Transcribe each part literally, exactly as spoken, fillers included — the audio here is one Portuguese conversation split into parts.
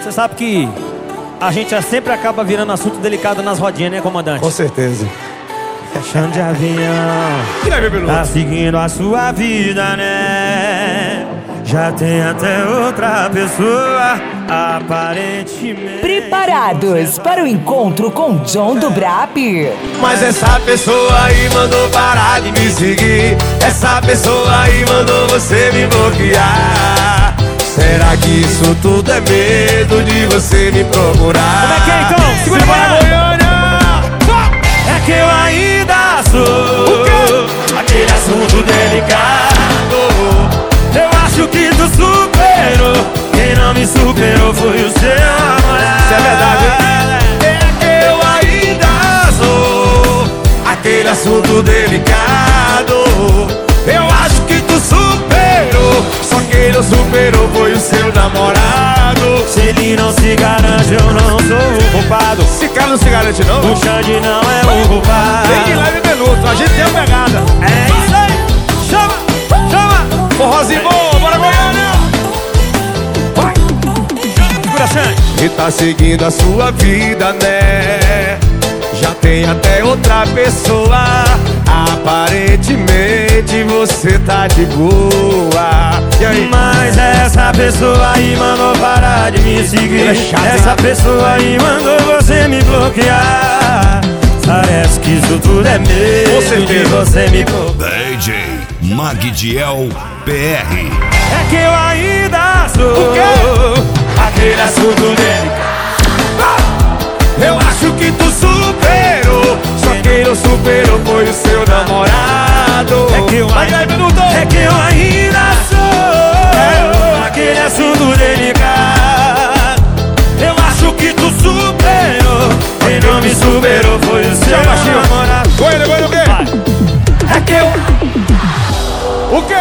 Você sabe que a gente sempre acaba virando assunto delicado nas rodinhas, né, comandante? Com certeza. Chão de avião, Que leve, piloto? tá seguindo a sua vida, né? Já tem até outra pessoa, aparentemente. Preparados para o encontro com John do Brap? Mas essa pessoa aí mandou parar de me seguir. Essa pessoa aí mandou você me bloquear. Será que isso tudo é medo de você me procurar? Como é que é então? Segura a Goiânia! É que eu ainda sou aquele assunto delicado. Eu acho que tu superou. Quem não me superou foi o seu namorado. Isso é verdade, hein? É que eu ainda sou Aquele assunto delicado. Eu acho que tu superou. Só quem não superou foi o seu namorado. Se ele não se garante, eu não sou o culpado. Esse cara não se garante não. O Xande não é o culpado. Tem de leve minuto, a gente tem a pegada. É isso aí. Chama, chama. Forrozinho bom, bora Goiânia. Vai. Segura, Xande. E tá seguindo a sua vida, né? Já tem até outra pessoa. Aparentemente você tá de boa. E aí? Mas essa pessoa aí mandou parar de me seguir. É chato, Essa hein? pessoa aí mandou você me bloquear. Parece que isso tudo é Com medo certeza. de você me bloquear. D J Magdiel P R. É que eu ainda sou O quê? aquele assunto dele. Eu acho que tu superou. Só quem não superou foi o seu namorado. É que eu Vai, ainda, vai, minuto. é que eu ainda sou aquele assunto delicado. Eu acho que tu superou. Quem não me superou foi o seu Tchau, baixinho. namorado. Goiânia, Goiânia, o quê? É que eu O quê?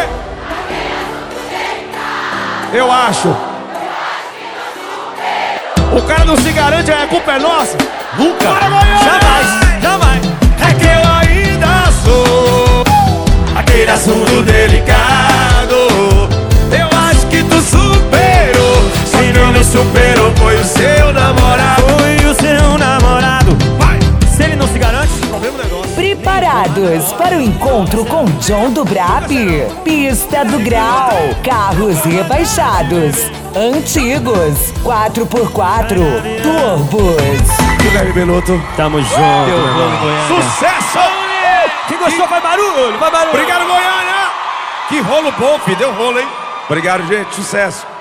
Eu acho. O cara não se garante, a culpa é nossa? nunca, Bora, Goiânia! jamais, jamais. É que eu ainda sou aquele assunto delicado. Eu acho que tu superou. Só Quem quem não me não superou foi o seu namorado. Foi o seu namorado. Vai! Se ele não se garante, Problema negócio. Preparados para o encontro com John do Brap? Pista do Grau, carros rebaixados, antigos, quatro por quatro, turbos. Que leve minuto. tamo junto, meu irmão. Sucesso! Quem gostou faz barulho, faz barulho. Obrigado, Goiânia! Que rolo bom, filho. Deu rolo, hein? Obrigado, gente. Sucesso.